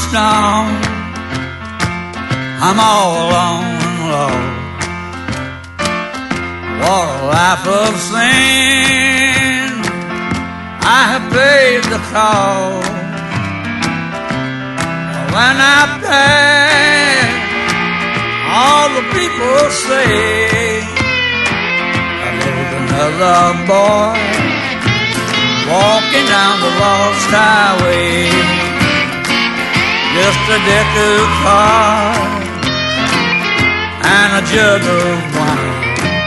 gone. I'm all alone and lost. What a life of sin, I have paid the cost. When I pass, all the people say there's another boy walking down the lost highway. Just a deck of cards and a jug of wine,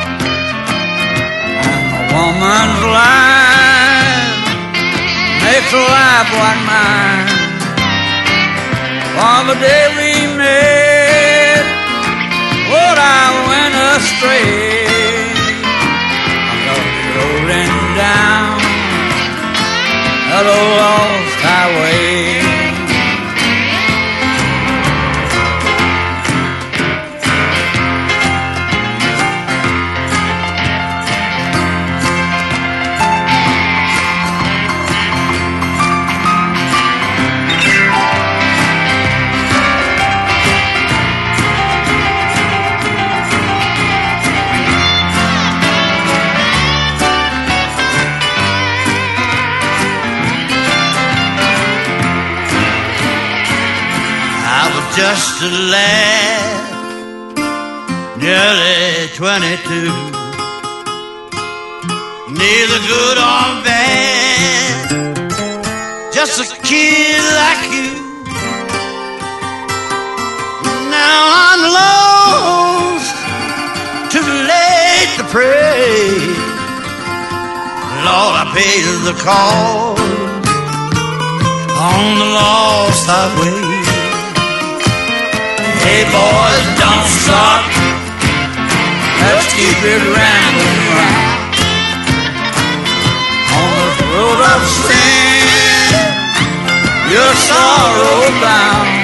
and a woman's life makes a life like mine. On the day we met, would I went astray? I know rolling down that old lost highway. Just a lad, nearly 22, neither good or bad, just a kid like you. Now I'm lost, too late to pray. Lord, I paid the cost on the lost highway. Hey boys, don't stop, let's keep it rambling round on this road of sin, your sorrow bound.